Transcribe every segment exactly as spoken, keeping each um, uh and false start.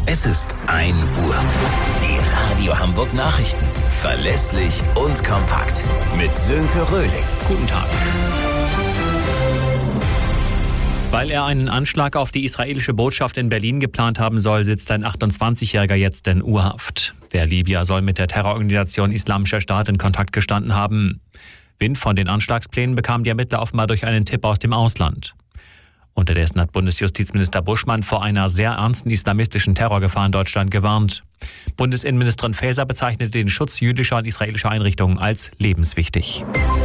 Es ist ein Uhr. Die Radio Hamburg Nachrichten. Verlässlich und kompakt. Mit Sönke Röhling. Guten Tag. Weil er einen Anschlag auf die israelische Botschaft in Berlin geplant haben soll, sitzt ein achtundzwanzigjähriger jetzt in U-Haft. Der Libyer soll mit der Terrororganisation Islamischer Staat in Kontakt gestanden haben. Wind von den Anschlagsplänen bekamen die Ermittler offenbar durch einen Tipp aus dem Ausland. Unterdessen hat Bundesjustizminister Buschmann vor einer sehr ernsten islamistischen Terrorgefahr in Deutschland gewarnt. Bundesinnenministerin Faeser bezeichnete den Schutz jüdischer und israelischer Einrichtungen als lebenswichtig.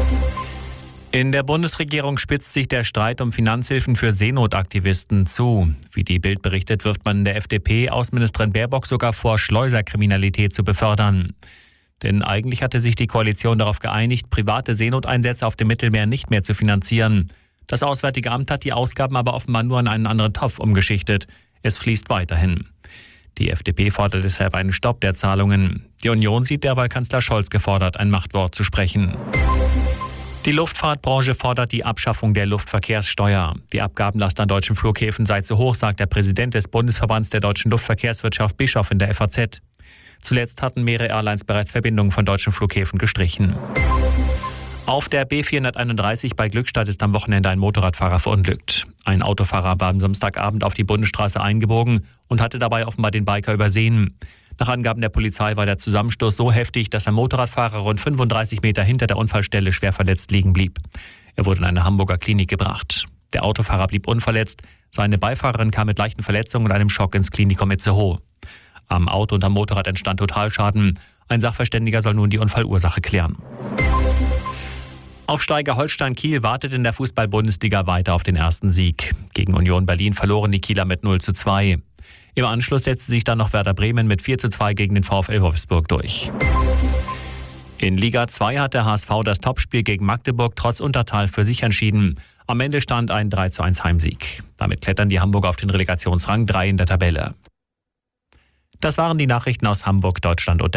In der Bundesregierung spitzt sich der Streit um Finanzhilfen für Seenotaktivisten zu. Wie die Bild berichtet, wirft man der F D P-Außenministerin Baerbock sogar vor, Schleuserkriminalität zu befördern. Denn eigentlich hatte sich die Koalition darauf geeinigt, private Seenoteinsätze auf dem Mittelmeer nicht mehr zu finanzieren. Das Auswärtige Amt hat die Ausgaben aber offenbar nur in einen anderen Topf umgeschichtet. Es fließt weiterhin. Die F D P fordert deshalb einen Stopp der Zahlungen. Die Union sieht derweil Kanzler Scholz gefordert, ein Machtwort zu sprechen. Die Luftfahrtbranche fordert die Abschaffung der Luftverkehrssteuer. Die Abgabenlast an deutschen Flughäfen sei zu hoch, sagt der Präsident des Bundesverbands der deutschen Luftverkehrswirtschaft Bischof in der F A Z. Zuletzt hatten mehrere Airlines bereits Verbindungen von deutschen Flughäfen gestrichen. Auf der B vierhunderteinunddreißig bei Glückstadt ist am Wochenende ein Motorradfahrer verunglückt. Ein Autofahrer war am Samstagabend auf die Bundesstraße eingebogen und hatte dabei offenbar den Biker übersehen. Nach Angaben der Polizei war der Zusammenstoß so heftig, dass ein Motorradfahrer rund fünfunddreißig Meter hinter der Unfallstelle schwer verletzt liegen blieb. Er wurde in eine Hamburger Klinik gebracht. Der Autofahrer blieb unverletzt. Seine Beifahrerin kam mit leichten Verletzungen und einem Schock ins Klinikum Itzehoe. Am Auto und am Motorrad entstand Totalschaden. Ein Sachverständiger soll nun die Unfallursache klären. Aufsteiger Holstein Kiel wartet in der Fußball-Bundesliga weiter auf den ersten Sieg. Gegen Union Berlin verloren die Kieler mit null zu zwei. Im Anschluss setzte sich dann noch Werder Bremen mit vier zu zwei gegen den VfL Wolfsburg durch. In Liga zwei hat der H S V das Topspiel gegen Magdeburg trotz Unterzahl für sich entschieden. Am Ende stand ein drei zu eins Heimsieg. Damit klettern die Hamburger auf den Relegationsrang drei in der Tabelle. Das waren die Nachrichten aus Hamburg, Deutschland und